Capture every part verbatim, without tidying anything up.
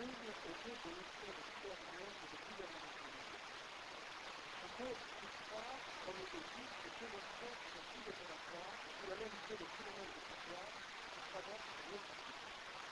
ouvre au jeu de l'histoire de création et de gouvernement. Foucault y croit, comme il est dit, que ces notions sont plus opératoires pour analyser les phénomènes de pouvoir qui traversent nos sociétés.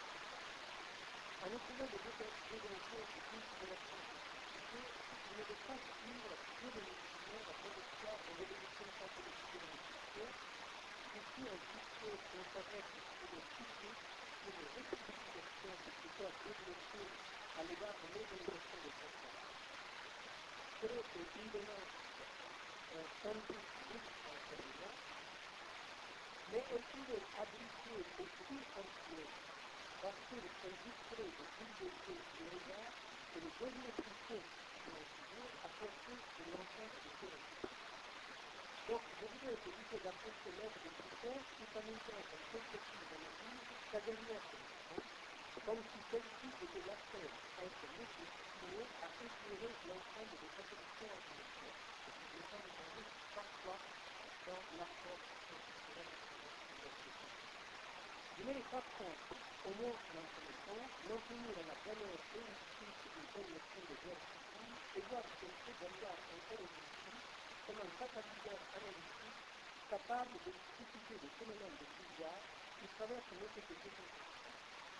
En essayant de développer et considération de cette société, il ne veut pas suivre la figure de l'évolution, la trajectoire de l'évolution scientifique de l'humanité, ici impliqué qu'on s'adresse sur le cyclique, sur les rectifications de ce corps développé à l'égard de l'organisation des consciences. Creo que une démarche euh, sans doute riche en intelligence, mais elle pouvait abriter aussi un piège, parce que le point discret de l'idée du regard et le diagnostic de la figure apporté de l'ensemble de ces récits. Donc, je voudrais éviter d'approcher l'œuvre de Foucault tout en usant comme perspective d'analyse sa dernière position, comme si celle-ci était la seule à être légitimée à éclairer l'ensemble des propositions intellectuelles, ce qui me semble sans doute parfois dans l'approche constitutionnelle de la société. Je n'ai pas point, au moins dans ce sens, maintenir la valeur électrique d'une telle notion de guerre civile et voir chercher derrière un tel outil comme un catalyseur analytique capable de susciter des phénomènes de pouvoir qui traversent nos sociétés contemporaines.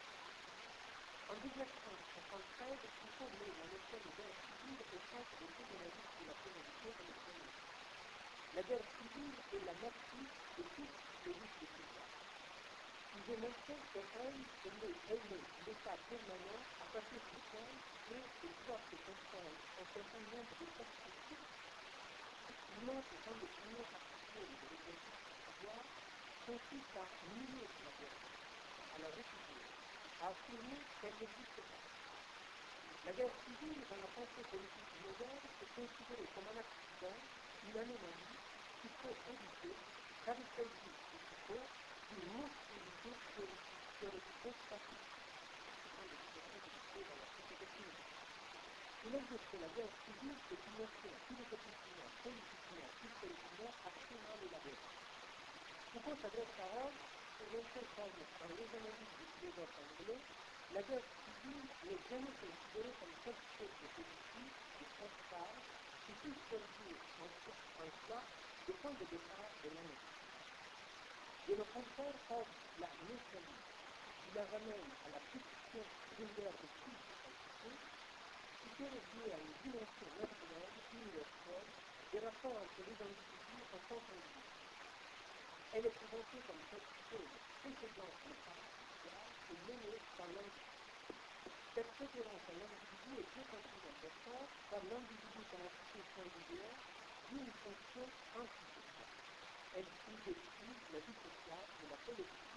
En mille neuf cent soixante-treize, Foucault met la notion de guerre civile au centre de toute l'analyse de la féminité et de l'économie. La guerre civile est la matrice de toutes les luttes de pouvoir. Il démontrait qu'elle est elle-même l'état permanent à partir duquel peut et doit se comprendre un certain nombre de perspectives. Il montre qu'un des premiers articles de l'exercice du pouvoir consiste à nier la guerre, à la refuser, à affirmer qu'elle n'existe pas. La guerre civile, dans la pensée politique moderne, est considérée comme un accident, une anomalie qu'il faut éviter, caractéristique du Foucault, une monstruosité théorique statique. Ce sont des différences existées dans la société clinique. Il existe que la guerre civile est une notion philosophiquement, politiquement, historiquement absolument élaborée. Foucault s'adresse à Hobbes pour montrer comme, dans les analyses du philosophe anglais, la guerre civile n'est jamais considérée comme quelque chose de positif, de frontal, qui puisse servir en soi de point de départ de l'analyse. Et le contraire, Hobbes la neutralise. Il la ramène à la position d'une guerre de physique, qui est liée à une dimension naturelle, universelle, des rapports entre les individus en tant qu'individus. Elle est présentée comme quelque chose précédent le parti social et menée par l'individu. Cette préférence à l'individu est d'autant plus importante car l'individu comme entité singulière joue une fonction antisociale. Elle sous-détruit la vie sociale de la collectivité.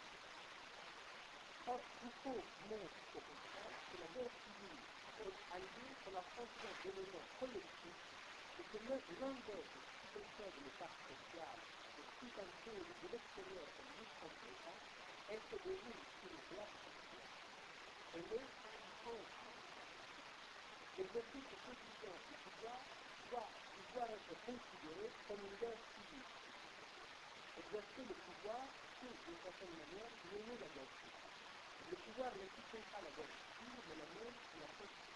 Or, Foucault montre au contraire que la guerre civile est alliée sur la fonction d'éléments collectifs et que l'un d'eux qui possède le parc social et tout un chose de l'extérieur comme jusqu'en elle se déroule sur le place sociale. Elle est contre. L'exercice quotidien du pouvoir doit pouvoir être considéré comme une guerre civile. Exercer le pouvoir peut, d'une certaine manière, mener la guerre civile. Le pouvoir ne soutient pas la guerre civile, mais la mène et la constitue.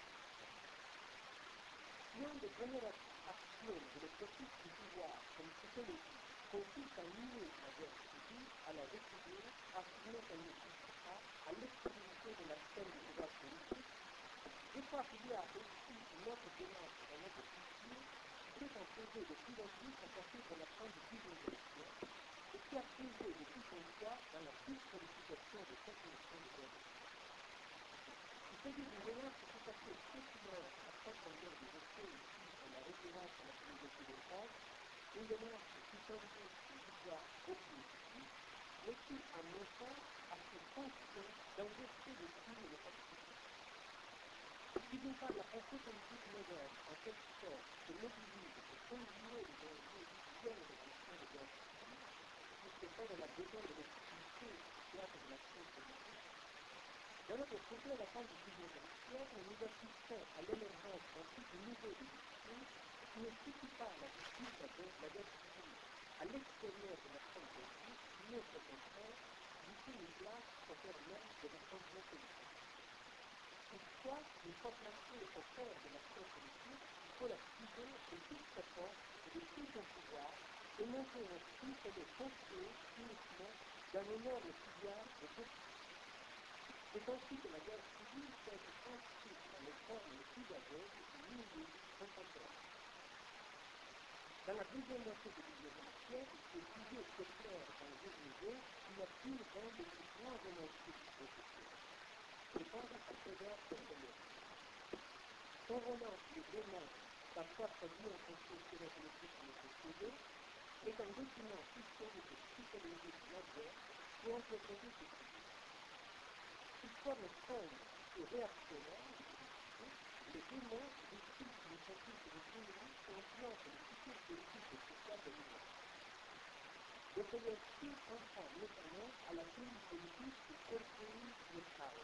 Si un des premiers axiomes de l'exercice du pouvoir, comme psychologie, consiste à nier la guerre civile, à la refuser, affirmer qu'elle n'existe pas, à l'extrémité de la scène du pouvoir politique, je crois qu'il y a aussi une autre démarche dans notre culture qui s'est imposée de plus en plus à partir de la fin du dix-neuvième siècle et qui a pesé de tout son poids dans la disqualification de cette notion de guerre civile. Il s'agit d'une démarche tout à fait séculaire à profondeur des essais ici sur la référence à la philosophie de Hobbes, une démarche qui s'invite du pouvoir objectif, mais qui, à mon sens, a pour fonction d'inverser le signe de cette société. Si d'une part la pensée politique moderne, en quelque sorte, se mobilise pour conjurer les enjeux qui viennent de la question de guerre civile, puisque celle elle a besoin de légitimité au théâtre de l'action politique, d'un autre côté, à la fin du dix-neuvième siècle, nous assistons à l'émergence d'un type nouveau de discours qui ne suffit pas à la victime de la guerre civile à l'extérieur de l'action politique, mais au contraire, lui fait une place au cœur même de la changement politique. Toutefois, une fois placée au cœur de l'action politique, il faut la priver de toute sa force et de tout son pouvoir et montrer ainsi qu'elle est confiée uniquement d'un énorme pouvoir de destruction. C'est ainsi que la guerre civile peut être inscrite dans les formes les plus aveugles et nuisibles contemporaines. Dans la deuxième moitié du dix-neuvième siècle, et toujours très clair dans les réseaux, il y a plus un des plus grands romanciers du siècle. Je pense à Frédéric Dostoïevski. Son roman Les démons, parfois traduit en français sur la politique de notre sujet, est un document historique et psychologique majeur pour entretenir ce sujet. Sous forme sombre et réactionnaire, les démons décrivent une pratique de théorie qui influence le futur politique et social de l'humain. Dostoïevski comprend notamment à la théorie politique de Sergei Nechal.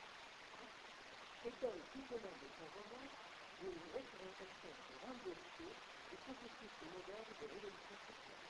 Et donne tout au long de son roman une représentation renversée du processus moderne de révolution sociale.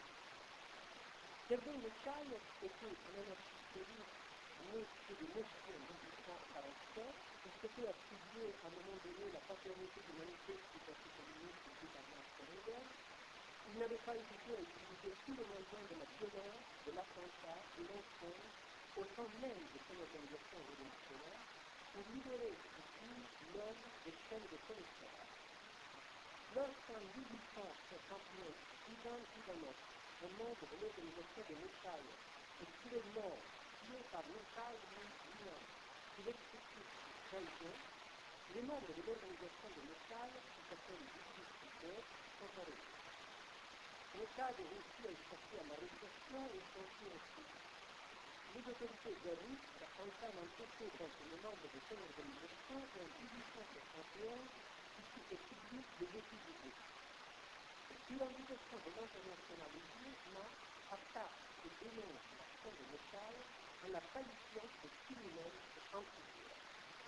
Sergei Nechal était un anarchiste russe né sur des notions de mille neuf cent quarante-sept, il s'était attribué à un moment donné la paternité du manifeste du Parti communiste écrit par Marx Engels. Il n'avait pas hésité à utiliser tous les moyens de la violence, de l'attentat, de l'incendie, au sein même de son organisation révolutionnaire, pour libérer ainsi l'homme des chaînes de connaissance. Lorsqu'en mille huit cent soixante-neuf, Ivan Ivanov, un membre de l'organisation de Nechal, est trouvé mort, tué par Nechal lui-même, il exécute trahison, les membres de l'organisation de Nechal, qui s'appelle Justice Secrète, sont arrêtés. Nechal réussit à échapper à l'arrestation et s'enfuit ensuite. Les autorités russes entament un procès contre les membres de son organisation en mille huit cent soixante et onze et publient des études. Sur l'invitation de l'international Marx attaque et dénonce l'action de Nechal en la qualifiant de criminelle et antiquaire.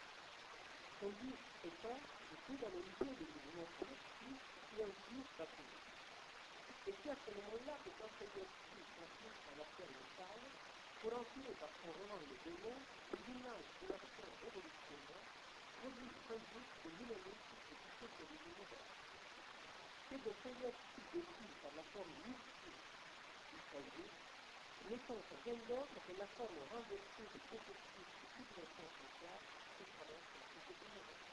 Son but étant de tout dans le milieu des mouvements collectifs qui incluent la politique. Et c'est à ce moment-là que Dostoïevski s'implique dans l'affaire Nechal pour enfiler par son roman Les démons l'image de l'action révolutionnaire produit tragique de l'humanisme et du socialisme moderne. C'est Dostoïevski décrit par la forme mystique du tragique, n'étant rien d'autre que la forme renversée du processus de subversion sociale qui traverse la société moderne.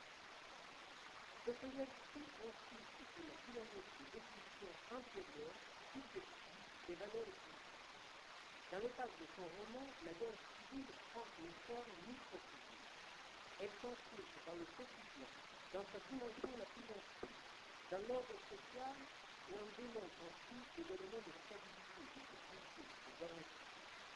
Dostoïevski insiste sur la dynamique de destruction antérieure, subjective, des valeurs politiques. Dans le cadre de son roman, la guerre civile prend une forme microcosmique. Elle s'inscrit dans le quotidien, dans sa dimension la plus intime, dans l'ordre social où on démontre ensuite des éléments de stabilité, de sécurité, de garantie.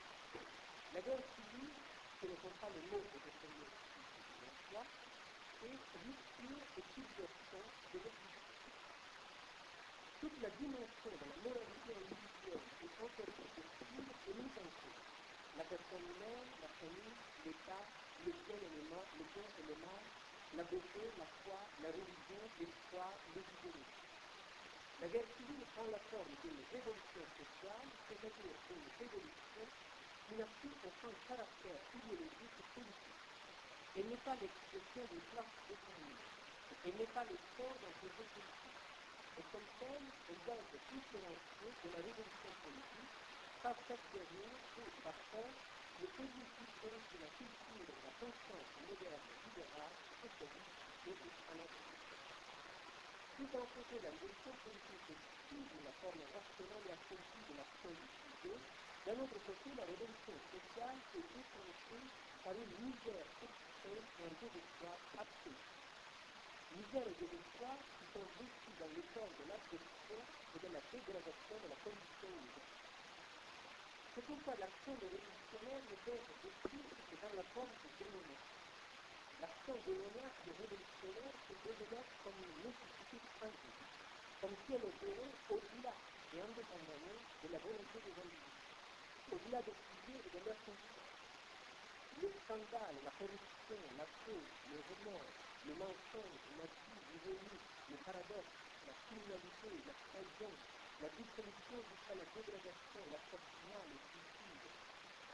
La guerre civile, ce ne sont pas les mots de Dostoïevski qui l'emploie, c'est rupture et subversion de l'existence. Toute la dimension de la moralité individuelle et interprofessive est mise en cause. La personne humaine, la famille, l'État, le bien et le mal, le bien et le mal, la beauté, la foi, la religion, l'espoir, les idéologies. La guerre civile prend la forme d'une révolution sociale, c'est-à-dire une révolution qui n'a plus aucun caractère idéologique et politique. Elle n'est pas l'expression d'une classe déterminée. Elle n'est pas le sport d'un projet politique. Et comme telle, elle doit être différenciée de la révolution politique par cette dernière et par contre le positif historique de la culture de la conscience moderne, libérale, socialiste et anarchiste. Tout en faisant la révolution politique excuse la forme rationnelle et accomplie de l'action du sujet, d'un autre côté, la révolution sociale est déclenchée par une misère extrême et un désespoir absolu. Misère et désespoir qui sont vécus dans le corps de l'abjection et de la dégradation de la condition humaine. C'est pourquoi l'action des révolutionnaires ne peut être décrite que dans la forme du démoniaque. L'action démoniaque des révolutionnaires se développe comme une nécessité tragique, comme si elle opérait au-delà et indépendamment de la volonté des individus, au-delà des sujets et de leurs consciences. Le scandale, la corruption, la faute, le remords, le mensonge, l'abus, l'ironie, le paradoxe, la criminalité, la trahison, la dissolution jusqu'à la dégradation, l'assassinat, le suicide,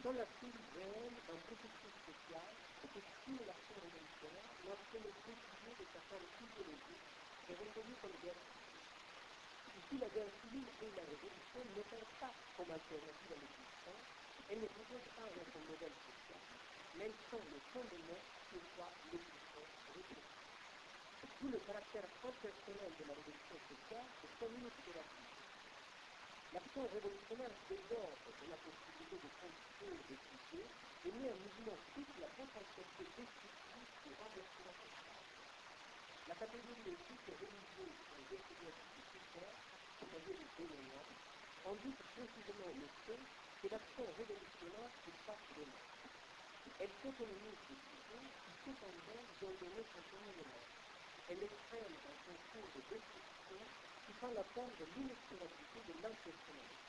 Dans la cellule réelle d'un processus social, que sur l'action révolutionnaire, lorsque le précisé de sa forme physiologique est reconnu comme guerre civile. Ici, la guerre civile et la révolution n'opèrent pas comme alternative à l'existence, elles ne proposent pas un autre modèle social, mais elles sont le fondement sur quoi l'existence repose. Tout le caractère impersonnel de la révolution sociale se formule sur la vie. L'action révolutionnaire déborde de la possibilité de contrôle des idées et met en mouvement toute la potentialité destructive du renversement social. La catégorie éthique et religieuse des découvertes militaires, c'est-à-dire des éléments, indique précisément le fait que l'action révolutionnaire est pas de l'homme. Elle s'autonomise des idées qui cependant doivent donner son phénomène. Elle exprime un concours de destruction qui prend la forme de l'inexorabilité de l'impersonnalité.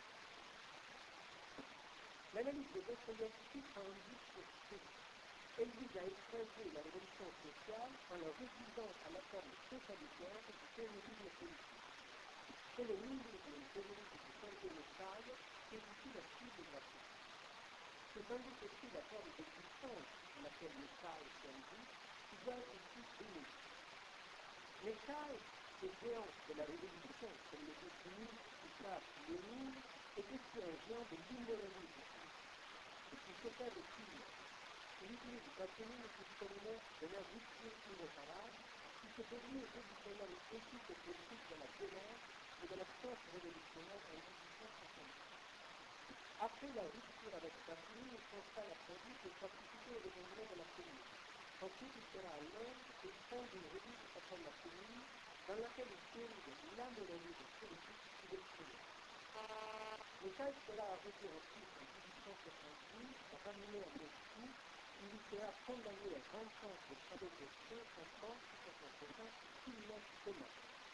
L'analyse de Dostoïevski indique ceci. Elle vise à écraser la révolution sociale en la réduisant à la forme totalitaire du terrorisme politique. C'est le nihilisme terroriste du Sergei Messaï qui est ici la cible de la critique. C'est sans doute aussi la forme d'existence à laquelle Messaï s'invite qui doit être ici démolie. Messaï, le géant de la révolution, comme le définit plus tard Lénine, est aussi un géant de l'immoralisme. Il se fait de pire. Il utilise le patronyme criminel de l'air vicieux irréparable qui se produit au conditionnel éthique et politique de la violence et de la force révolutionnaire en dix-huit cent soixante-dix. Après la rupture avec Bakounine, il constate la produite et participer au développement de la commune. Ensuite, il sera à Londres et fonde une revue qui s'appelle la commune, dans laquelle il théorise l'amoralisme politique qui l'exprime. Messaï sera arrêté en Suisse en dix-huit cent soixante-douze, ramené à Moscou, où il sera condamné à vingt ans de travaux forcés en France pour son présent criminel commun.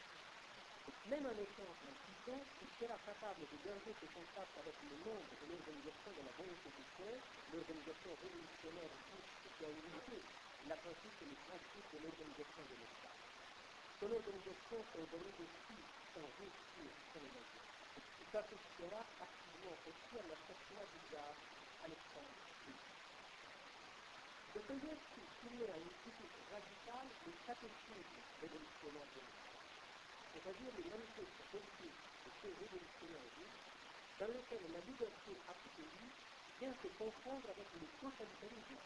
Même en étant en prison, il sera capable de garder ses contacts avec le monde de l'organisation de la volonté du peuple, l'organisation révolutionnaire russe qui a initié la pratique et le principe de l'organisation de l'État. Son organisation s'organise aussi sans réussir son évasion. Il participera activement aussi à l'assassinat du tsar Alexandre deux. Dostoïevski soumet à une critique radicale le catéchisme révolutionnaire de l'État, c'est-à-dire les manifestes politiques de ces révolutionnaires russes, dans lesquels la liberté absolue vient se confondre avec le totalitarisme.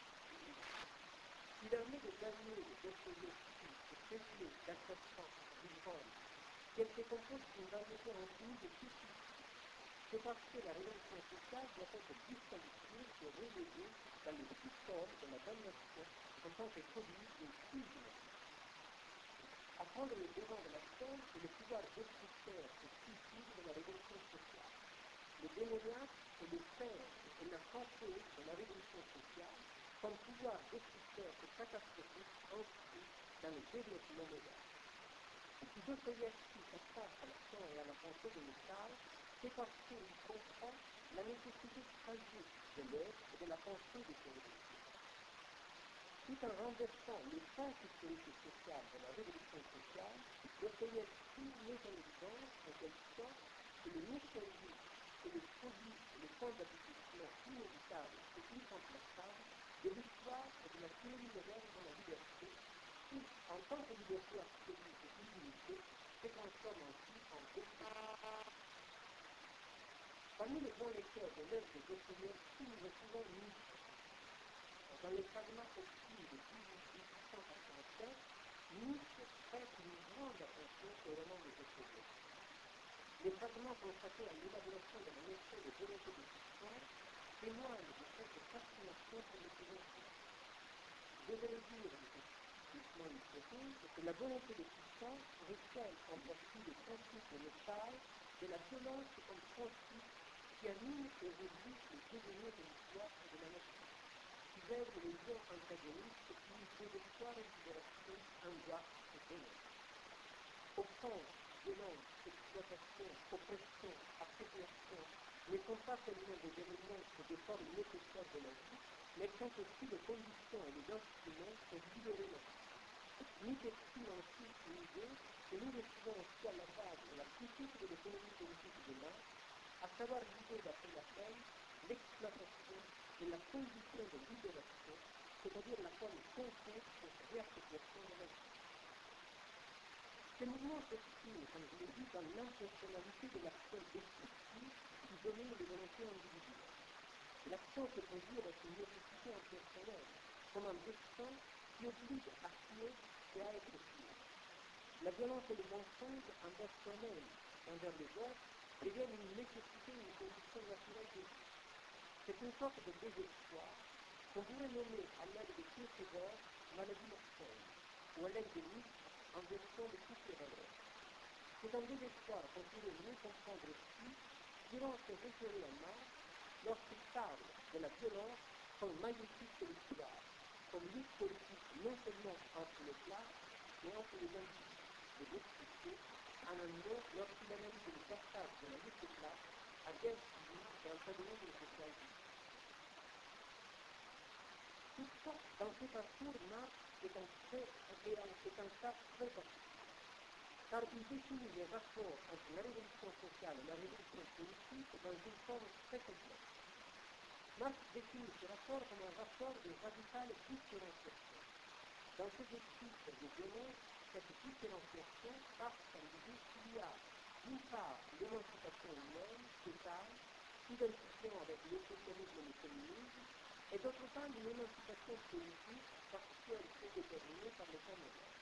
Il permet de gagner de Dostoïevski et préciser d'accroissement du monde, qu'elle se compose d'une variété infinie de critiques. C'est parce que la révolution sociale doit être disqualifiée et reléguée dans le sous-sol de la damnation en tant que produit d'une fusion. À prendre le devant de la scène, c'est le pouvoir destructeur et suicide de la révolution sociale. Le démoniaque est le père et la santé de la révolution sociale comme pouvoir destructeur et catastrophique inscrit dans le développement moderne. Si Dostoïevski s'attache à l'action et à la pensée de Messaï, c'est parce qu'il comprend la nécessité tragique de l'œuvre et de la pensée de ces révolutions. Tout en renversant le sens historique et social de la révolution sociale, Dostoïevski met en évidence, en quelque sorte, que le mécanisme est le produit et le point d'aboutissement inévitable et irremplaçable de l'histoire et de la théorie moderne de la liberté, qui, en tant que liberté absolue et illimitée, se transforme ainsi en destruction. Parmi les grands lecteurs de l'œuvre de Dostoïevski, nous retrouvons Nietzsche. Dans les fragments obscurs de dix-huit cent quatre-vingt-sept, Nietzsche prête une grande attention au roman de Dostoïevski. Les fragments consacrés à l'élaboration de la notion de volonté de puissance témoignent de cette fascination pour le philosophe. Je vais le dire doucement une hypothèse, que la volonté de puissance recèle en partie le principe de Messaï de la violence comme principe qui anime et réduit le devenir de l'histoire et de la nature, qui lève les liens antagonistes qui unissent désespoir et libération, angoisse et bonheur. Offense, violence, exploitation, oppression, appropriation ne sont pas seulement des éléments et des formes nécessaires de la vie, mais sont aussi des conditions et des instruments pour libérer la vie. Nietzsche exprime ainsi une idée que nous retrouvons aussi à la base de la critique de l'économie politique de l'art, à savoir l'idée d'après laquelle l'exploitation est la condition de libération, c'est-à-dire la forme concrète de réappropriation de la vie. Ces mouvements s'expriment, comme je l'ai dit, dans l'intentionnalité de l'action destructive qui domine les volontés individuelles. L'action se produit avec une nécessité impersonnelle, comme un destin qui oblige à tuer et à être tué. La violence et le mensonge envers soi-même, envers les autres, deviennent une nécessité, une condition naturelle de vie. C'est une sorte de désespoir qu'on pourrait nommer à l'aide de Kierkegaard maladie mortelle, ou à l'aide de Nietzsche en version de toutes les valeurs. C'est un désespoir qu'on pourrait mieux comprendre aussi durant se référer à Marx lorsqu'il parle de la violence comme magnétique de l'histoire, comme lutte politique non seulement entre les classes, mais entre les individus. De l'autre côté, en un mot, lorsqu'il analyse le passage de la lutte des classes à guerre civile et antagonisme social. Toutefois, dans ce parcours, Marx est un, très, est un cas très particulier, car il définit les rapports entre la révolution sociale et la révolution politique dans une forme très complexe. Marx définit ce rapport comme un rapport de radicale différenciation. Dans ses écrits sur les violences, cette différenciation passe par l'idée qu'il y a, d'une part, l'émancipation humaine, totale, identifiant avec le socialisme et le communisme, et d'autre part, une émancipation politique, partielle et déterminée par l'État moderne.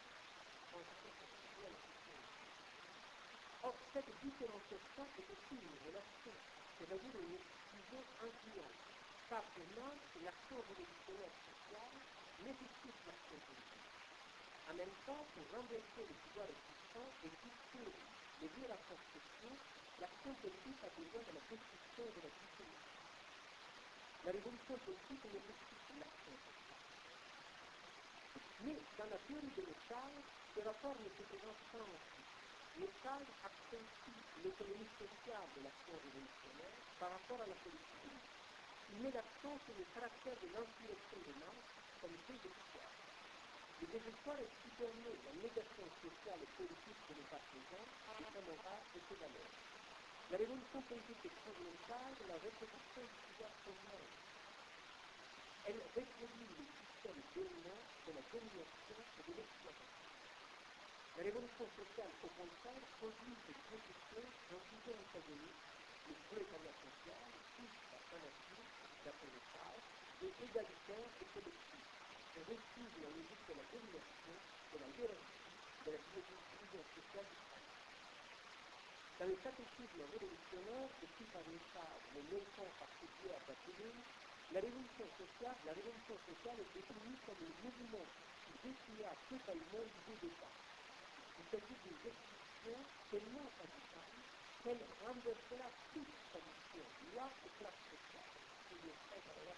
Or, cette différenciation est aussi une relation, c'est-à-dire une exclusion incluante, car pour Marx, l'action révolutionnaire sociale nécessite l'action politique. En même temps, pour renverser le pouvoir existant et fixer les deux rapports sociaux, l'action politique a besoin de la destruction et de la dissolution. La révolution politique nécessite l'action sociale. Mais dans la théorie de Métal, ce rapport ne se présente pas ainsi. Métal accentue l'économie sociale de l'action révolutionnaire par rapport à la politique. Il met l'accent sur le caractère de l'insurrection de Marx comme désespoir. Le désespoir est supérieur à la négation sociale et politique de l'État présent, de sa morale et ses valeurs. La révolution politique est fondamentale de la reproduction du pouvoir social. Elle reproduit le système dominant de la domination et de l'exploitation. La révolution sociale, au contraire, produit des conditions d'un sujet antagoniste, le prolétariat social, tous par sa nature, d'après le Métal, et égalitaire et collectif, et refuse la logique de la domination, de la hiérarchie, de la division sociale du travail. Dans le catéchisme révolutionnaire, écrit par Métal, mais longtemps particulier à Bakounine, la révolution sociale, la révolution sociale est définie comme un mouvement qui déplia totalement l'idée d'État. Il s'agit d'une destruction tellement radicale qu'elle renversera toute tradition, loi et classe sociale. C'est le fait à la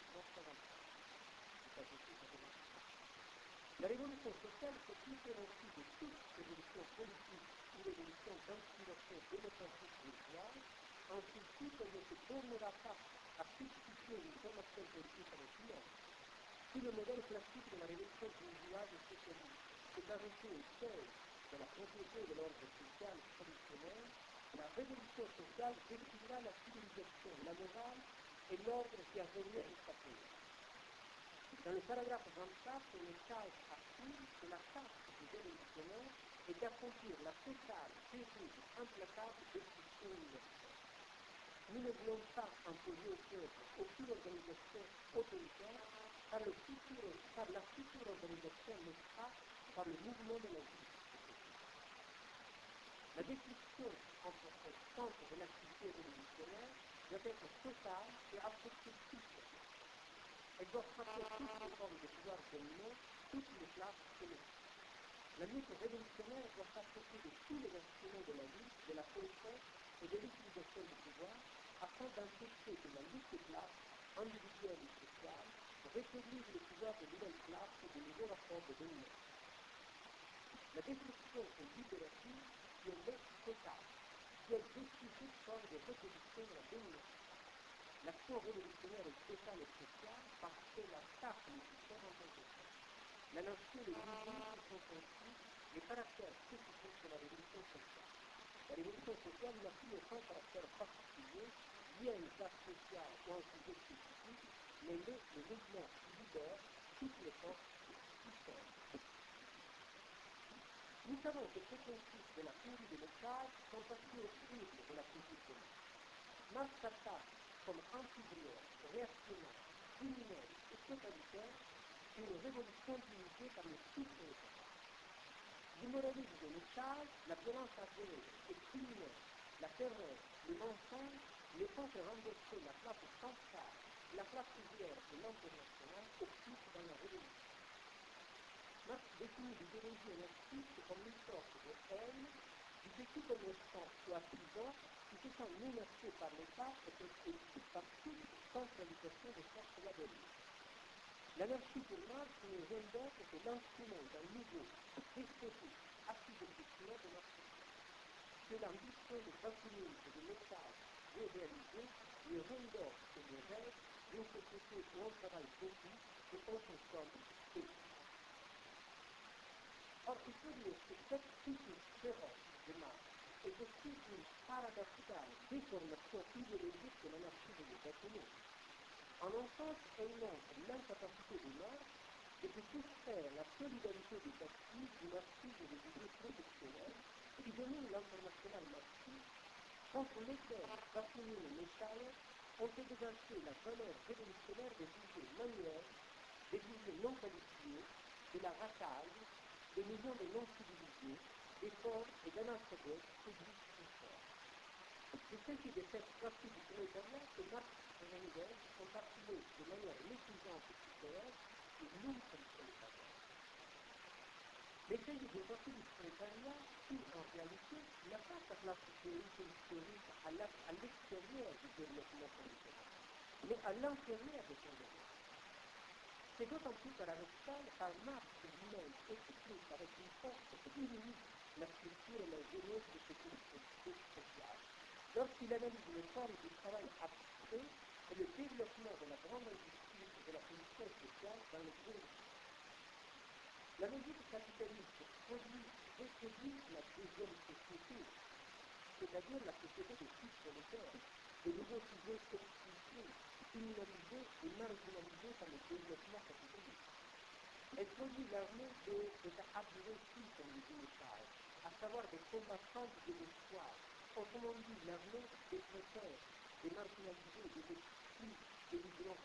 La révolution sociale se différencie de toute révolution politique ou révolution d'inspiration démocratique bourgeoise, en ceci qu'elle ne se bornera pas à substituer une formation politique avec une autre. Si le modèle classique de la révolution bourgeoise et socialiste s'est arrêté au seuil de la propriété de l'ordre social traditionnel, la révolution sociale détruira la civilisation, la morale et l'ordre qui a régné jusqu'à présent. Dans le paragraphe vingt-quatre, Métal affirme que la tâche des révolutionnaires est d'accomplir la totale, terrible, implacable destruction universelle. Nous ne voulons pas imposer au peuple aucune organisation autoritaire, car, le futur, car la future organisation naîtra par le mouvement de la vie. La destruction entre au centre de l'activité révolutionnaire doit être totale et affecter toutes les classes. Elle doit frapper toutes les formes de pouvoir dominant, toutes les classes collectives. La lutte révolutionnaire doit s'approcher de tous les instruments de la vie, de la politique et de l'utilisation du pouvoir, afin d'infecter de la lutte des classes, individuelle et sociale, rétablir le pouvoir de nouvelles classes et de nouveaux rapports de domination. La destruction est libérative si elle est totale, si elle détruit toute forme de reproduction de la domination. L'action révolutionnaire est totale et sociale parce qu'elle attaque le système en tant que tel. L'anarchie et le bourgeoisisme sont ainsi les caractères spécifiques de la révolution sociale. La révolution sociale n'a plus aucun caractère particulier, lié à une classe sociale ou à un sujet spécifique, mais le, le mouvement qui libère toutes les forces système. Nous savons que ces principes de la théorie des messages sont partie au crible de la critique politique. Marx s'attaque comme anti-ouvrière, réactionnaire, criminel et totalitaire une révolution dirigée par le sous-prolétariat. L'immoralisme des messages, la violence aveugle et criminelle, la terreur, le mensonge ne font que renverser la place centrale, la place ouvrière de l'international occupe dans la révolution. Marx définit l'idéologie anarchiste comme une sorte de haine du vécu comme restant soi-disant qui se sent menacé par l'État et par toute centralisation des forces laborieuses. L'anarchie pour Marx n'est rien d'autre que l'instrument d'un nouveau despotisme assujettissement de notre société. Que l'ambition de fascinisme de messages réalisés n'est rien d'autre que le rêve d'une société où on travaille beaucoup et on consomme peu. Or, il faut dire que cette critique féroce de Marx est aussi une paradoxale déformation idéologique de l'anarchie des États-Unis. En un sens, elle montre l'incapacité de Marx de se soustraire la solidarité des actifs du marxisme des idées professionnelles qui domine l'international marxiste, contre lesquels Bakounine et Messiaen ont exercé la valeur révolutionnaire des idées manuelles, des idées non qualifiées, de la racaille, des millions de non-civilisés, des pauvres et d'analphabètes publics ou forts. C'est ce qui de cette partie du prolétariat que Marx et Engels ont appelé de manière méprisante et pittoresque le l'ultra du prolétariat. Mais il s'agit d'une partie du prolétariat qui, en réalité, n'a pas sa place théorique et historique à l'extérieur du développement prolétariat, mais à l'intérieur de son développement. C'est d'autant plus paradoxal car Marx lui-même explique avec une force unique la structure et la genèse de ce groupe social. Lorsqu'il analyse les formes du travail abstrait et le développement de la grande industrie et de la production sociale dans le groupe. La logique capitaliste produit, reproduit la deuxième société, c'est-à-dire la société des types prolétaires, de nouveaux sujets expulsés, criminalisés et marginalisés par le développement capitaliste. Elle produit l'armée des abrutis, comme le dit Messiaen, à savoir des combattants du désespoir, autrement dit l'armée des précaires, des marginalisés, des exclus, des migrants.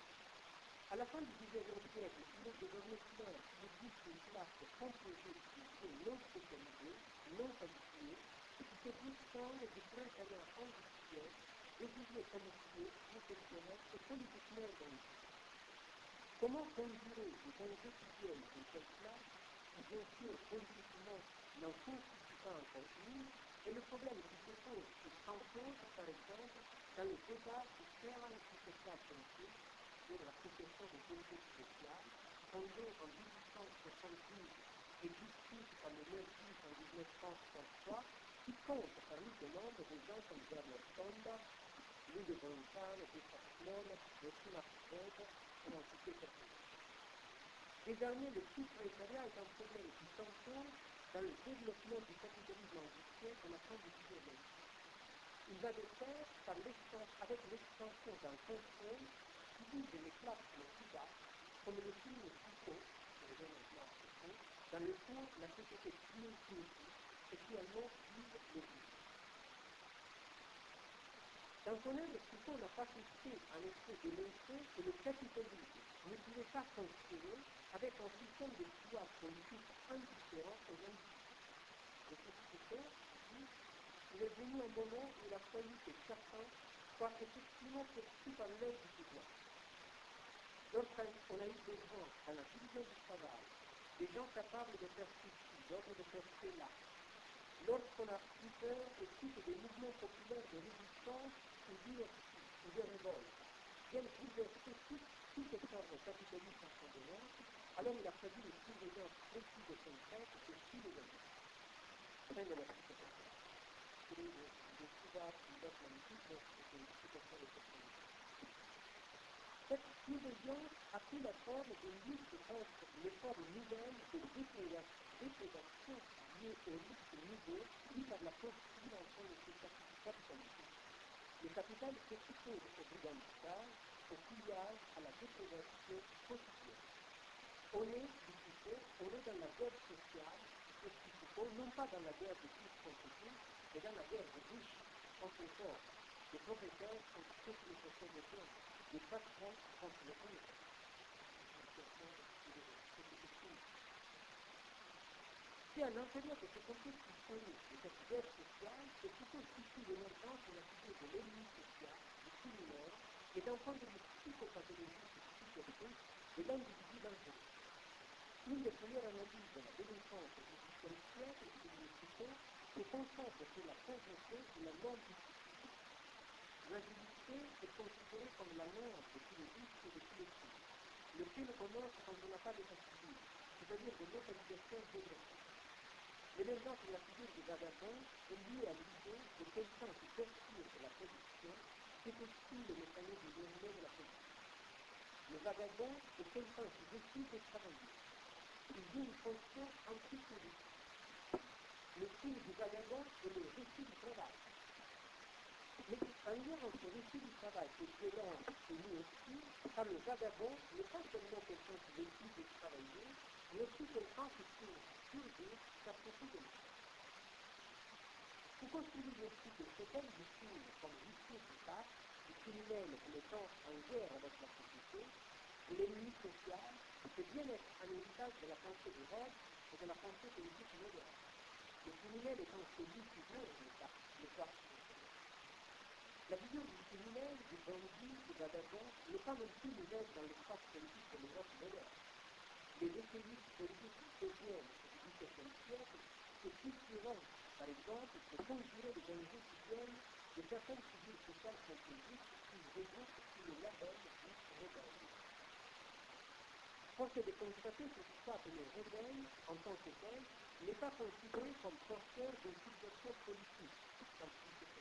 À la fin du dix-neuvième siècle, il est désormais clair qu'il existe une classe composée d'ouvriers non spécialisés, non qualifiés, qui se distingue du prolétariat industriel, des ouvriers qualifiés, professionnels et politiquement organisés. Comment conjurer les individuels de cette classe qui, bien sûr, politiquement n'en constituent pas un contenu, est le problème qui se pose et s'impose, par exemple, dans le débat du pluralisme social politique sur la suppression des politiques sociales, fondé en dix-huit cent soixante-douze et discuté par le Mercure en dix-neuf cent soixante-trois, qui compte parmi les membres des gens comme Werner Sonda, Louis de Brunthal, Gustav Schmoll, Joseph Max Weber, pour en citer quelques-uns. Désormais, le sous-prolétariat est un problème qui s'impose dans le développement du capitalisme industriel de la fin du dix-neuvième siècle. Il va de pair avec l'extension d'un contrôle qui vise les classes les plus basses, comme le signe Foucault, que je vais maintenant à Foucault, dans le cours La société primitive, et qui allemand vise les vies. Dans son œuvre, Foucault n'a pas cessé en effet de montrer que le capitalisme ne pouvait pas fonctionner avec un système de pouvoir politique indifférent aux individus. Et pour Foucault, il est venu un moment où il a fallu que chacun soit effectivement perçu par l'aide du pouvoir. Lorsqu'on a eu besoin, dans la division du travail, des gens capables de faire ceci, d'autres de faire cela, lorsqu'on a eu peur aussi que des mouvements populaires de résistance ou de révolte viennent bouleverser tout effort de capitalisme en son domaine, alors il a fallu une surveillance précise et concrète et philosophique. Fin de la citation. C'est le pouvoir qui donne magnifique, donc c'est une citation de cette manière. Cette surveillance a pris la forme d'une lutte contre les formes nouvelles de déprédation liées aux risques nouveaux pris par la poursuite dans son capitalisme. Le capital s'expose au brigandage, au pillage, à la déprédation quotidienne. On est, dit Foucault, on est dans la guerre sociale, dit Foucault, non pas dans la guerre de tous contre tous, mais dans la guerre des riches contre les pauvres, des professeurs contre ceux qui ne possèdent rien, des patrons contre les pauvres. C'est à l'intérieur de ce contexte historique, de cette guerre sociale, que Foucault situe l'émergence de la figure de l'ennemi social, du criminel, et d'un point de vue psychopathologique et psychiatrique, de l'individu dangereux. Une des premières analyses de la délinquance existentielle de Foucault se concentre sur la pauvreté et la non-discipline. L'agilité est considérée comme la mère de tous les risques et de tous les crimes. Le crime commence quand on n'a pas de facilité, c'est-à-dire de localisation géographique. L'émergence de la figure du vagabond est liée à l'idée de quelqu'un qui perçoit la production, c'est aussi le mécanisme déroulé de la production. Le vagabond est quelqu'un qui refuse de travailler. Il joue une fonction antipolitique. Le crime du vagabond est le refus du travail. Mais un lien entre le refus du travail et violence est mis aussi car le vagabond n'est pas seulement quelqu'un qui refuse de travailler, mais aussi quelqu'un qui peut survivre sa propre de vie. Foucault souligne aussi que certaines victimes comme l'issue du pacte, du criminel comme étant en guerre avec la société, et l'ennemi social, peut bien être un héritage de la pensée de Rhodes et de la pensée politique moderne. Le criminel étant celui qui veut le pacte, le pacte social. La figure du criminel, du bandit, du vagabond n'est pas non plus nouvelle dans l'espace politique de l'Europe moderne. Les essayistes politiques du seizième et du dix-septième siècle se culturant, par exemple, pour conjurer les dangers qui viennent de certaines figures sociales composites qui regroupent sous le label du rebelle. Force est de constater toutefois que le rebelle, en tant que tel, n'est pas considéré comme porteur d'une situation politique, comme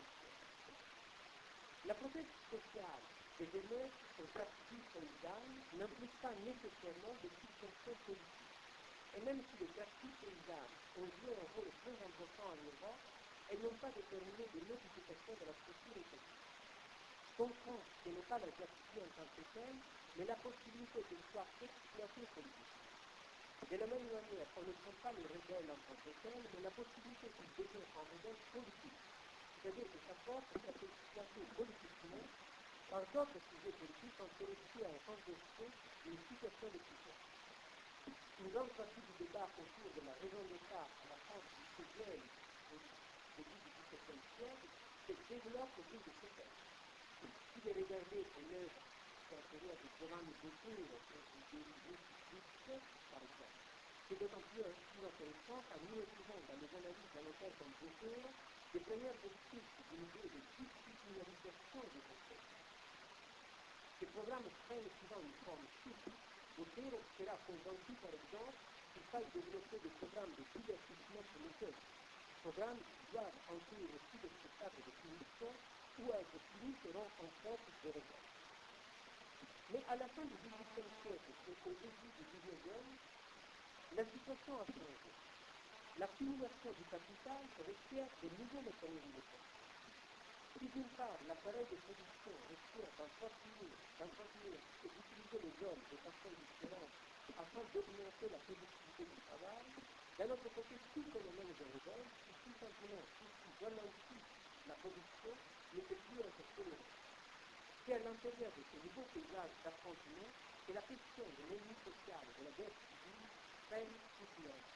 la proteste sociale des émeutes aux quartiers paysannes n'implique pas nécessairement des situations politiques. Et même si les quartiers paysannes ont joué un rôle très important en Europe, elles n'ont pas déterminé de modification de la structure économique. Comprend que ce n'est pas la jacquerie en tant que telle, mais la possibilité qu'elle soit exploitée politiquement. De la même manière, on ne prend pas le rebelle en tant que tel, mais la possibilité qu'il devienne un rebelle politique. C'est-à-dire que sa force peut être exploitée politiquement par d'autres sujets politiques intéressés à renverser une situation de pouvoir. Une grande partie du débat autour de la raison d'État à la fin du seizième et du début du dix-septième siècle se développe autour de ce thème. Si vous regardez l'œuvre littéraire de Giovanni Bocconi et de Luc, par exemple, c'est d'autant plus, plus intéressant car nous retrouvons dans les analyses d'un auteur comme Bocconi des premières expliques d'une idée de disciplinarisation des procès. Ces programmes prennent souvent une forme souple. Bocconi sera convaincu, par exemple, qu'il faille développer des programmes de divertissement pour les jeunes, programmes qui doivent inclure aussi des spectacles de punition ou être punis seront en fait des révoltes. Mais à la fin du dix-huitième siècle et au début du dix-neuvième, la situation a changé. L'accumulation du capital requiert de nouveaux mécanismes de production. Si d'une part, l'appareil de production requiert d'entretenir, d'entretenir et d'utiliser les hommes de façon différente afin d'augmenter la productivité du travail, d'un autre côté, tout phénomène de rebelle, qui tout simplement ici ralentit la production, ne peut plus être toléré. C'est à l'intérieur de ce nouveau paysage d'affrontement que la question de l'ennemi social et de la guerre civile prenne toute leur place.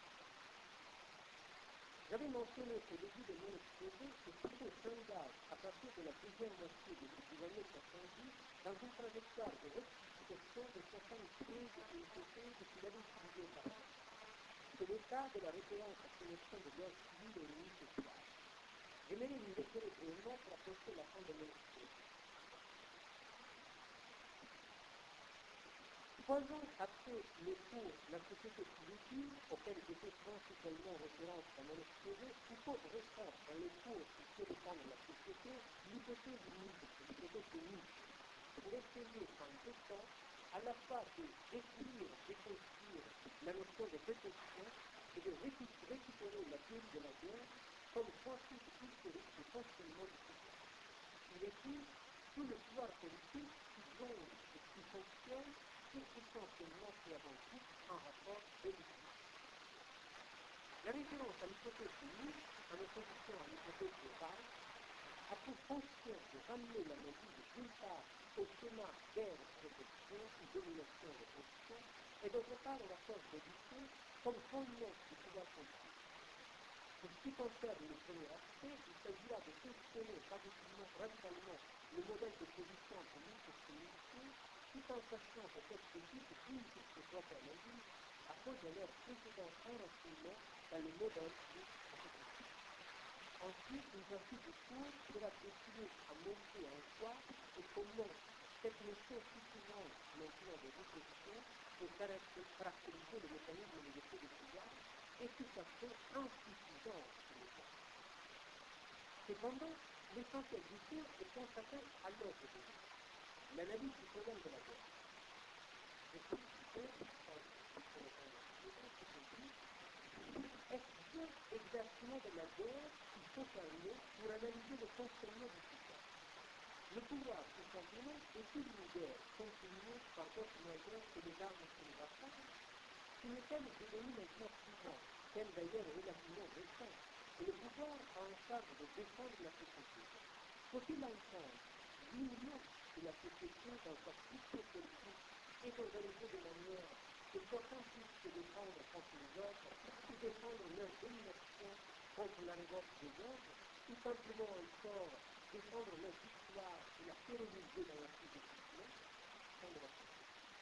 J'avais mentionné au début de mon exposé que Foucault s'engage à partir de la deuxième moitié des années soixante-dix dans une trajectoire de rectification de certaines crises et hypothèses qu'il avait utilisées par là. C'est le cas de la référence à cette notion de guerre civile et ennemi social. J'aimerais lui référer brièvement pour approcher la fin de mon exposé. Trois ans après le cours La société primitive, auquel j'ai fait principalement référence dans mon exposé, Foucault ressort dans les cours qui se répandent dans la société l'hypothèse de Nietzsche, l'hypothèse de Nietzsche, pour essayer en deux temps à la fois de définir, déconstruire la notion de répression et de récupérer la théorie de la guerre comme principe historique du fonctionnement du pouvoir. Il écrit tout le pouvoir politique qui zonge et qui fonctionne est essentiellement et avant tout en rapport politique. La référence à l'hypothèse de Nietzsche, en opposition à l'hypothèse de Weiss, a pour fonction de ramener l'analyse d'une part au schéma guerre-révolution ou domination-révolution, et d'autre part à la force d'édition comme fondement du pouvoir politique. Pour ce qui concerne le premier aspect, il s'agira de questionner radicalement, radicalement le modèle de position entre Nietzsche et Nietzsche, tout en sachant que cette critique d'une que ce soit analyse à cause de leur précédent enracinement dans le modèle de politique. Ensuite, une partie du cours sera destinée à montrer en quoi et comment cette notion suffisante maintenant de réflexion pour caractériser le mécanisme de l'effet de pouvoir est tout à fait insuffisante. Cependant, l'essentiel du cours est consacré à l'autre chose, l'analyse du problème de la guerre. Est-ce bien exactement de la guerre qu'il faut parler pour analyser le fonctionnement du pouvoir? Le pouvoir, tout simplement, est-il une guerre continuée par d'autres moyens que les armes qui nous attaquent? Si le thème est devenu maintenant suivant, thème d'ailleurs relativement récent, et le pouvoir a en charge de défendre la société, faut-il entendre l'union de la société dans sa structure politique est organisée de manière que chacun puisse se défendre contre les autres ou défendre leur domination contre la révolte des autres, ou simplement encore défendre leur victoire et la pérenniser dans la société, comme la société.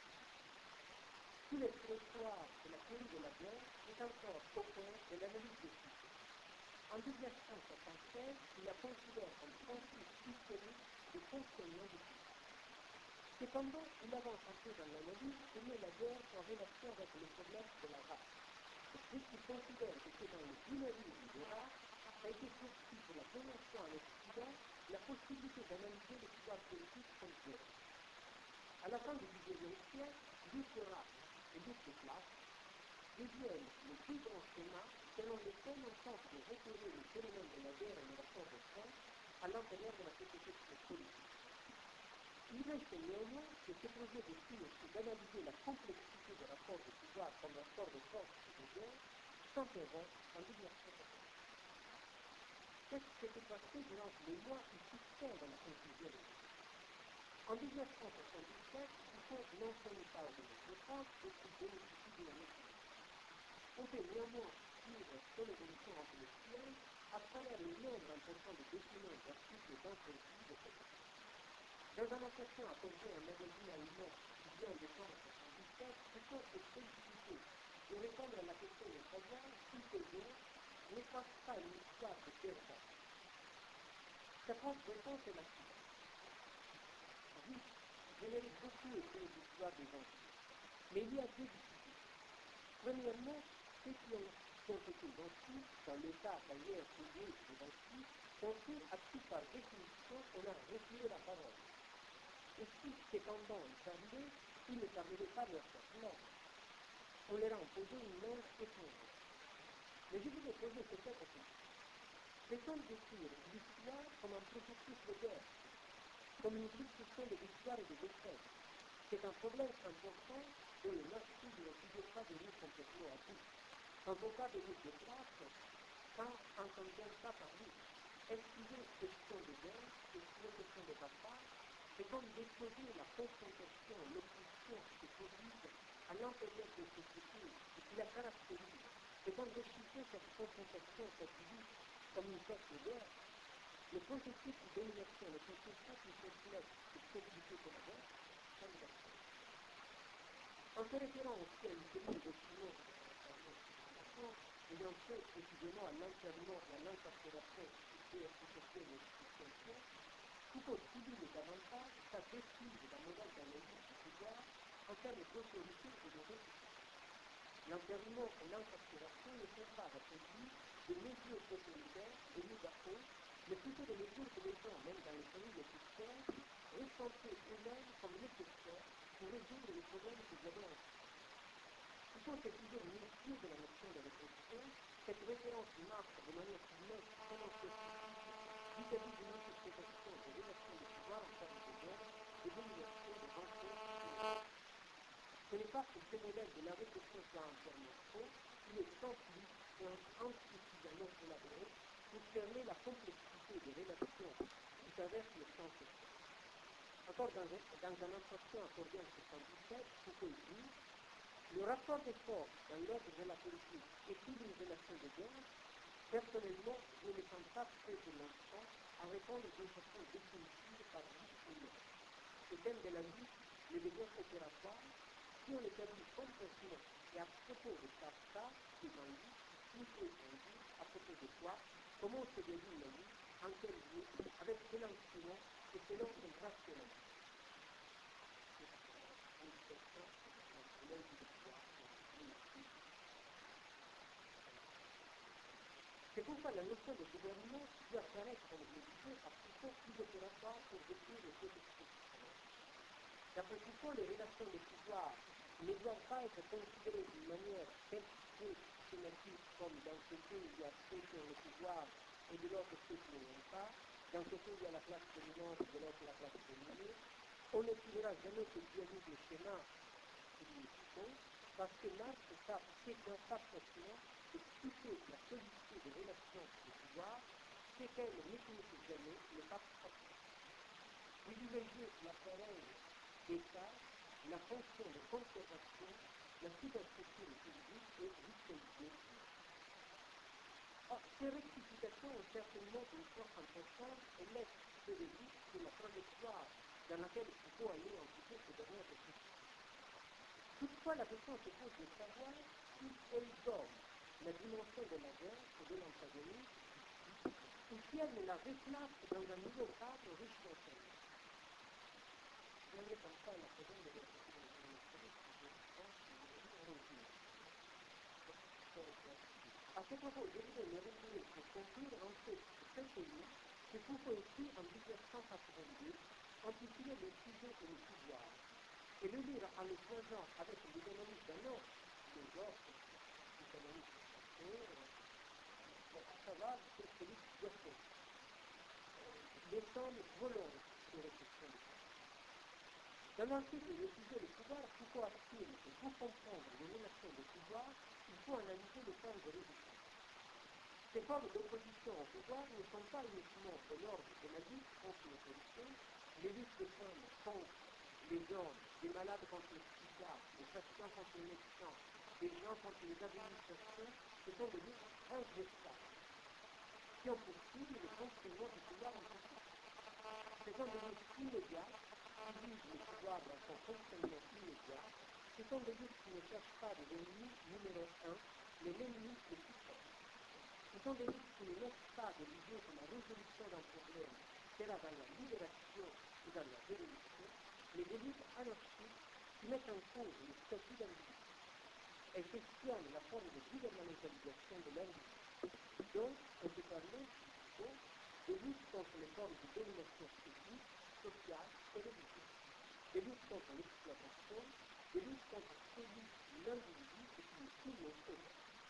Tout l'expressoire de la théorie de la guerre est encore au cœur de l'analyse des chiffres. En mille neuf cent soixante-seize, il la considère comme principe historique du fonctionnement du pays. Cependant, il avance un peu dans l'analyse et met la guerre en relation avec le problème de la race, puisqu'il considère que c'est dans le dynamisme des races qu'a été poursuivi pour la première fois en Occident la possibilité d'analyser le pouvoir politique comme guerre. À la fin du dix-neuvième siècle, lutte de race et lutte de classe deviennent le plus grand schéma selon lequel on tente de repérer le phénomène de la guerre et de la force de force à l'intérieur de la société politique. Il reste néanmoins que ce projet de fil d'analyser la complexité des rapports de pouvoir comme rapport de force et de guerre s'interrompt en mille neuf cent soixante. Qu'est-ce qui s'était passé durant les mois qui succèdent à la conclusion de l'année? En mille neuf cent soixante-dix-sept, il faut l'enseigner par de notre France et qui bénéficie de la médecine. On peut néanmoins suivre son évolution intellectuelle à travers le nombre important de documents, d'articles, d'entrevues, et cetera. Dans un entretien accordé à un magazine allemand qui vient en décembre mille neuf cent soixante-dix-sept, Foucault est sollicité de répondre à la question de savoir si ces guerres n'effacent pas une histoire de guerre passée. Sa propre réponse est la suivante. Oui, je mérite beaucoup essayer du pouvoir des anciens, mais il y a deux difficultés. Premièrement, ceux qui ont, qui ont été vaincus, dans l'état d'ailleurs oublié des vaincus, ont fait à qui par définition on a reculé la parole. Et si cependant ils parlaient, ils ne parleraient pas leur langue. On leur a imposé une langue étrangère. Mais je vous ai posé cette autre question. Peut-on décrire l'histoire comme un processus de guerre, comme une succession de victoires et de défaites? C'est un problème important dont le marxisme ne pouvait pas venir complètement à bout. Quand on parle de lutte de classe, quand entend-on pas parler? Excusez question de guerre, excusez question de bataille, c'est comme déposer la confrontation, l'opposition qui se produisent à l'intérieur des sociétés et qui la caractérise. C'est comme refuser cette confrontation, cette lutte, comme une sorte de guerre. Le processus de domination, le processus qui complexe et compliqué que la guerre, ça nous a. En se référant aussi à une série de documents ayant fait précisément à l'enterrement et à l'incarcération des associations et institutions, Foucault souligne davantage sa maîtrise d'un modèle d'analyse du pouvoir en termes d'autorité et de résultats. L'enterrement et l'incarcération ne sont pas, d'après lui, des mesures autoritaires venues d'en haut, mais plutôt des mesures que les gens, même dans les familles officielles, ressentaient eux-mêmes comme nécessaires pour résoudre les problèmes qu'ils avaient en soi. Foucault s'est toujours méfié de la notion de répression. Cette référence marque de manière nette son incertitude vis-à-vis d'une interprétation des relations de pouvoir en termes de que ce modèle de la réflexion soit entièrement faux, il est sans plus insuffisamment élaboré pour cerner la complexité des relations qui traversent le champ social. Encore dans, dans un entretien accordé en soixante-dix-sept, Foucault dit « Le rapport des forces dans l'ordre de la politique est-il une relation de guerre? Personnellement, je ne sens pas prêt pour l'instant à répondre d'une façon définitive par oui ou non. Ce thème de la vie ne devient opératoire si on établit complètement et à propos de chaque cas qui en vie, tout est entendu, à propos de quoi, comment se déroule la vie, en quel lieu, avec quel instrument et selon quel rationalité. C'est pourquoi la notion de gouvernement doit apparaître, comme je le disais, à Foucault plus opératoire pour décrire les deux expressions. D'après Foucault, les relations de pouvoir ne doivent pas être considérées d'une manière telle que schématique, comme d'un côté il y a ceux qui ont le pouvoir et de l'autre ceux qui ne l'ont pas, d'un côté il y a la classe dominante et de l'autre la classe dominée. On ne trouvera jamais ce dialogue de schéma qui dit Foucault, parce que Marx c'est dans sa façon d'expliquer la solidité des relations de pouvoir, c'est qu'elle ne finit jamais, ne pas propre. Il y joue l'appareil d'État, la fonction de conservation, la superstructure physique et vitalité. Or, ces rectifications ont certainement une force importante et laissent peu de doute sur la trajectoire dans laquelle Foucault allait impliquer ces dernières réflexions. Toutefois, la question se pose de savoir si elle donne la dimension de la guerre et de l'antagonisme, ou si elle ne la replace dans un nouveau cadre riche d'enseignement. Je viendrai comme ça à la seconde de l'expression de l'économie, je pense que je vais revenir. À ce propos, je voudrais me référer pour conclure en fait très connu que Foucault écrit en mille neuf cent quatre-vingt-deux, intitulé Le sujet et le pouvoir, et le lire en le croisant avec l'économie d'un autre philosophe, économiste français, bon, à savoir Félix Guattari. Les sommes volontes de réflexion de pouvoir. Dans l'article Le sujet et le pouvoir, Foucault affirme que pour comprendre les relations de pouvoir, il faut analyser les formes de résistance. Ces formes d'opposition au pouvoir ne sont pas uniquement de l'ordre de la lutte contre l'autorité, les luttes des femmes contre les hommes, des malades contre le sida, des patients contre les médecins, des gens contre les administrations, ce sont des luttes transversales qui ont pour cible le fonctionnement du pouvoir en question. Ce sont des luttes immédiates qui visent le pouvoir dans son fonctionnement immédiat. Ce sont des luttes qui ne cherchent pas des ennemis numéro un, mais l'ennemi le plus fort. Ce sont des luttes qui ne laissent pas de l'idée que la résolution d'un problème sera dans la libération ou dans la révolution, mais des luttes anarchiques qui mettent en cause le statut d'individu. Elles questionnent la forme de gouvernementalisation de l'individu. Donc, on peut parler de lutte contre les formes de domination physique, sociale et religieuse, des luttes contre l'exploitation, des luttes contre celui de l'individu et qui est soumis au fait.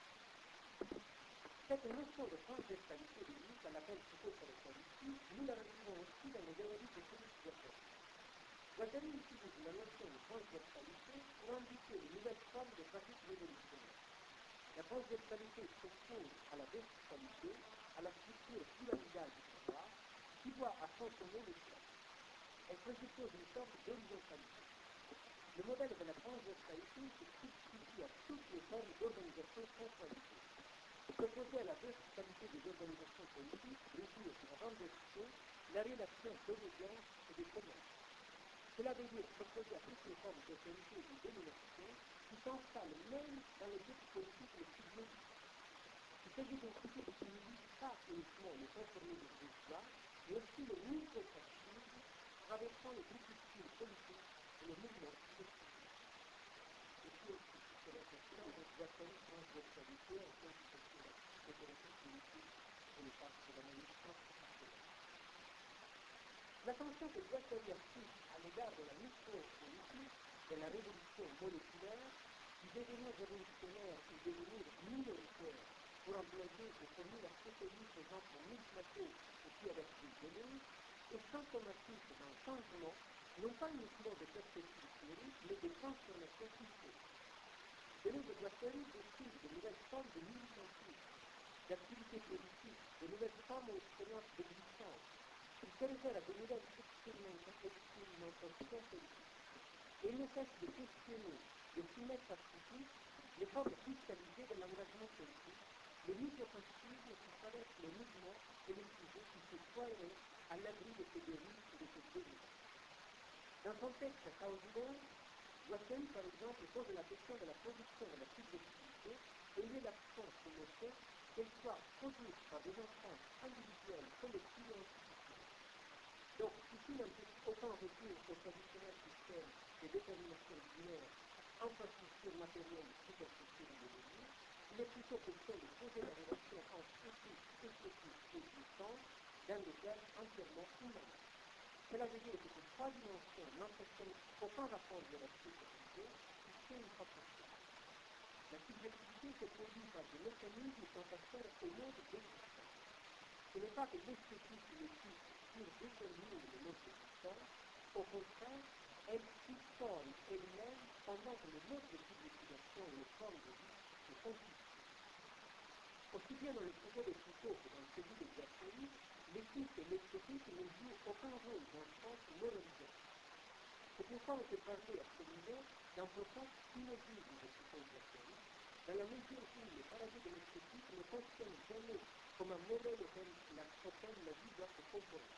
Cette notion de transversalité de lutte à laquelle Foucault se réfère ici, nous la retrouvons aussi dans les théories de Félix Guattari. Guattari utilise la notion de transversalité pour indiquer de nouvelles formes de pratiques révolutionnaires. La transversalité s'oppose à la verticalité, à la structure pyramidale du pouvoir, qui doit à son sommet le chef. Elle présuppose une sorte d'horizontalité. Le modèle de la transversalité se substitue à toutes les formes d'organisation centralisée. S'opposer à la verticalité des organisations politiques veut dire pour renverser la relation d'obédience et de commerce. Cela veut dire s'opposer à toutes les formes d'autorité et de domination qui s'installent même dans les groupes politiques les plus glorieux. Il s'agit d'une critique qui ne vise pas uniquement le conformisme bourgeois, mais aussi le microfascisme traversant les groupuscules politiques et le mouvement social. Et puis aussi, c'est la question de Guattari transversalité en tant que question d'opération politique et le parti de l'analyse constitutionnelle. L'attention que Guattari affiche à l'égard de la micropolitique, de la révolution moléculaire, du devenir révolutionnaire ou devenir minoritaire, pour employer des formules assez connues faisant pour mille plateaux et puis avec des données, est symptomatique d'un changement non pas uniquement de perspectives théoriques, mais de transformations historiques. Deleuze et Guattari décrivent de nouvelles formes de militantisme, d'activité politique, de nouvelles formes ou expériences d'existence. Ils se réfèrent à de nouvelles expérimentations politiques. Et il ne cesse de questionner, de soumettre à critique les formes cristallisées de l'engagement politique, le microcosmisme qui traverse les mouvements et les sujets qui se croiraient à l'abri de ces dérives ou de ces dérives. Dans son texte à Kaosudo, Guattari, par exemple, pose la question de la production de la subjectivité et il met l'accent sur le fait qu'elle soit produite par des instances individuelles, collectives et institutionnelles. Donc, ici n'implique aucun retour au traditionnel système de détermination binaire, infrastructure matérielle, superstructure idéologique. Il est plutôt question de poser la relation entre éthique, esthétique et existence dans des termes entièrement humains. Cela veut dire que ces trois dimensions n'entretiennent aucun rapport de la subjectivité, puisqu'il une proportion. La subjectivité se produit par des mécanismes contactaires au mode d'existence. Ce n'est pas que l'esthétique ou l'éthique détermine le mode d'existence, au contraire, elle s'y forme elle-même pendant que le mode de subjectivation et les formes de vie se constituent. Aussi bien dans le propos de Foucault que dans celui de Guattari, l'éthique et l'esthétique ne jouent aucun rôle dans le sens moralisateur. C'est pourquoi on peut parler à ce niveau d'un process syllogisme de Foucault-Guattari, dans la mesure où le paradis de l'esthétique ne fonctionne jamais comme un modèle auquel la, auquel la vie doit se composer.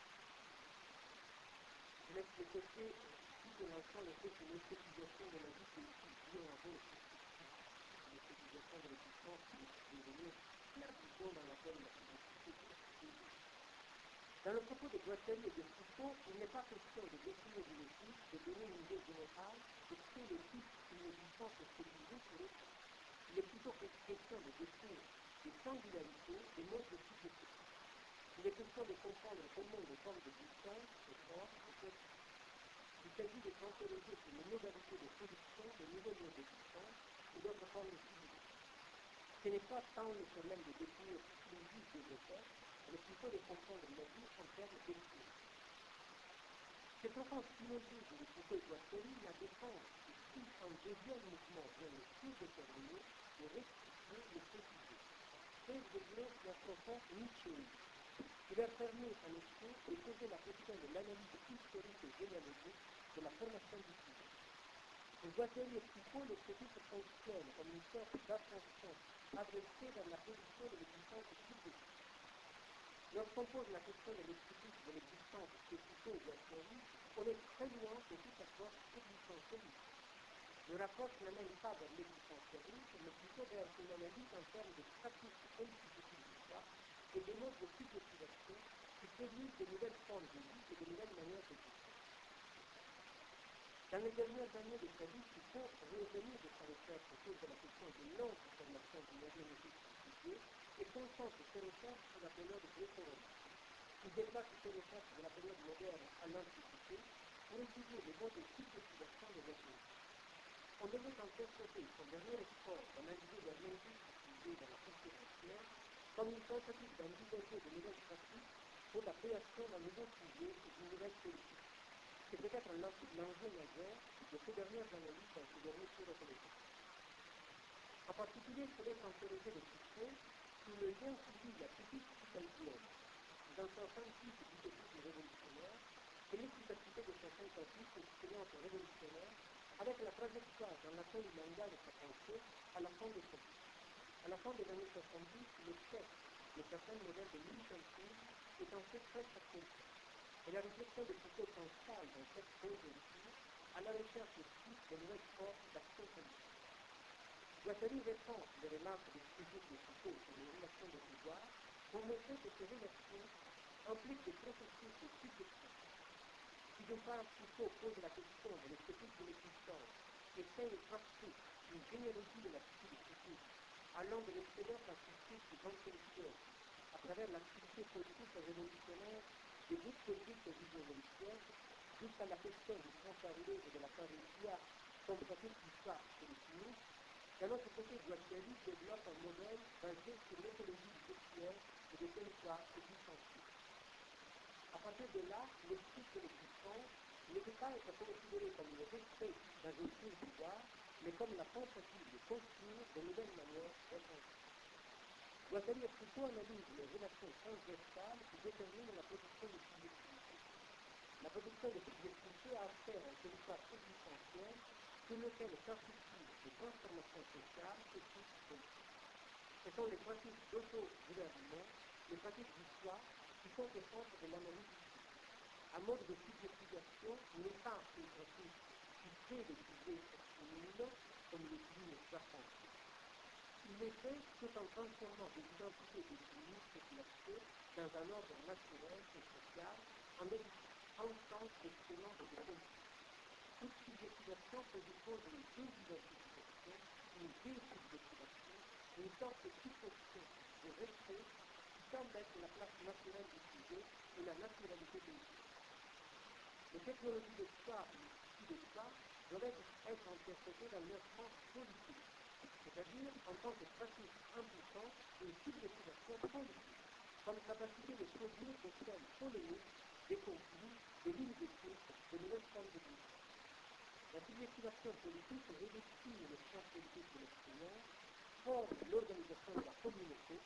Je laisse de côté tout pour l'instant le fait que l'esthétisation de la vie politique joue un rôle l'esthétisation de l'existence qui est devenue la vision dans laquelle la philosophie est. Dans le propos de Guattari et de Foucault, il n'est pas question de définir une éthique, de donner une idée générale de ce qu'est l'éthique d'une existence esthétisée sur les temps. Il est plutôt question de définir des singularités, des modes de subjectivité. Il est question de comprendre comment les formes d'existence se forment et s'expliquent. Il s'agit de s'interroger sur les modalités de production de nouveaux modes d'existence ou d'autres formes de subjectivité. Ce n'est pas tant le problème de définir l'existe des effets, mais plutôt de comprendre la vie en termes d'expérience. Ce profond syllogisme de Foucault et Guattari la défense que si un deuxième mouvement vient le surdéterminer, de restituer le précisé. C'est devient la profonde Nietzschéisme, qui leur permet en effet de poser la question de l'analyse historique et généalogique de la formation du sujet. Pour Guattari et Foucault, l'esthétique fonctionne comme une sorte d'attention adressée vers la position de l'existence subjective. Lorsqu'on pose la question de l'esthétique de l'existence chez Foucault et Guattari, on est très loin de toute approche existentialiste. Le rapport n'amène pas vers l'existentialisme, mais plutôt vers une analyse en termes de pratiques institutives du soi et de modes de subjectivation qui produisent de nouvelles formes de vie et de nouvelles manières d'exister. Dans les dernières années de sa vie, Foucault revenir de sa recherche autour de la question de l'anti-formation du herméneutique sujet et concentre ses recherches sur la période gréco-romaine. Il déplace ses recherches de la période moderne à l'Antiquité pour étudier les modes de subjectivation de l'herméneutique. On devrait interpréter son dernier effort d'analyser l'herméneutique utilisée dans la culture ancienne comme une tentative d'envisager de nouvelles pratiques pour la création d'un nouveau sujet et d'une nouvelle politique. C'est peut-être l'enjeu majeur de ces dernières analyses dans ces derniers cours écologiques. En particulier, il faudrait s'interroger de Foucault sur le lien qui lie la critique psychanalysienne dans son principe d'utopisme révolutionnaire et l'efficacité de son tentative d'expérience révolutionnaire avec la trajectoire dans laquelle il engage sa pensée à la fin de sa vie. À la fin des années soixante-dix, le texte de certains modèles de militantisme est en fait très accentué. Et la réflexion de Foucault s'installe dans cette théorie à la recherche aussi de nouvelles formes d'action politique. Guattari répond les remarques des critiques de Foucault sur les relations de pouvoir pour montrer que ces relations impliquent des processus de subjectifs. Si d'une part Foucault pose la question de l'esthétique de l'existence, essaie de tracer une généalogie de la psyché allant de l'expérience artistique du vingtième siècle à travers l'activité politique révolutionnaire des groupes politiques et idéologiques jusqu'à la question du transparler et de la parésia comme pratique d'histoire chez les chimistes, d'un autre côté, Guattari développe un modèle basé sur l'écologie sexuelle et des territoires existentiels. À partir de là, l'esprit de l'existence, il est pas être considéré comme le respect d'un dossier de pouvoir, mais comme la tentative de construire de nouvelles manières d'être. Guattari et Foucault analysent les relations transversales qui déterminent la production de subjectivité. La production de subjectivité a affaire à un territoire existentiel sur lequel s'articulent les transformations sociales, éthiques, politiques. Ce sont les pratiques d'auto-gouvernement, les pratiques du soi, qui sont au centre de l'analyse historique. Un mode de subjectivation n'est pas une pratique qui crée des sujets extrémistes, comme le dit Charpentier. Il est fait tout en transformant des identités définies, spéculatives, dans un ordre naturel et social, en ensemble d'excellence de politique. Toute subjectivation présuppose les deux identifications, une désubjectivation, une sorte de supposition de respect qui semble être la place naturelle du sujet et la naturalité de l'histoire. Les technologies de soi et les outils de soi doivent être, être interprétées dans leur sens politique, c'est-à-dire en tant que pratique impliquant une subjectivation politique, comme capacité de produire des scènes polémiques, des conflits, des lignes de culte, de nouvelles formes de vie. La subjectivation politique revêtit le champ politique de l'expérience, forme l'organisation de la communauté.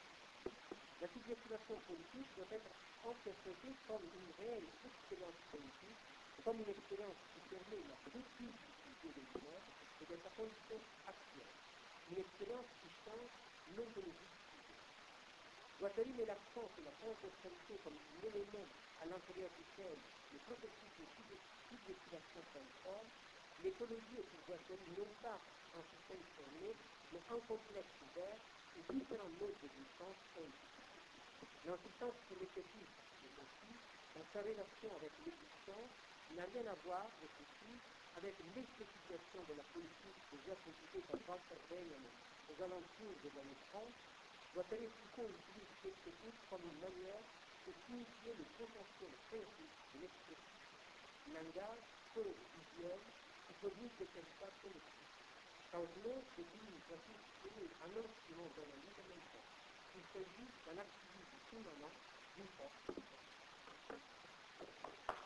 La subjectivation politique doit être interprétée comme une réelle expérience politique, comme une expérience qui permet la critique du sujet de lui-même et de sa condition actuelle, une expérience qui change l'ontologie du sujet. Guattari met l'accent sur la transversalité comme un élément à l'intérieur duquel le processus de subjectivation transforme. L'écologie est pour Guattari non pas un système fermé, mais un complexe ouvert où différents modes d'existence coexistent. L'insistance sur l'éclectisme de ceci, dans sa relation avec l'existence, n'a rien à voir, je précise, avec l'esthétisation de la politique déjà critiquée par Walter Benjamin aux alentours des années trente. Guattari et Foucault utilisent l'esthétique comme une manière de signifier le potentiel créatif de l'expression. Langage, cause visuelle, qui produisent des territoires collectifs. Quand l'autre définit une pratique et un instrument d'analyse en même temps. Il s'agit d'un activisme immanent d'une force.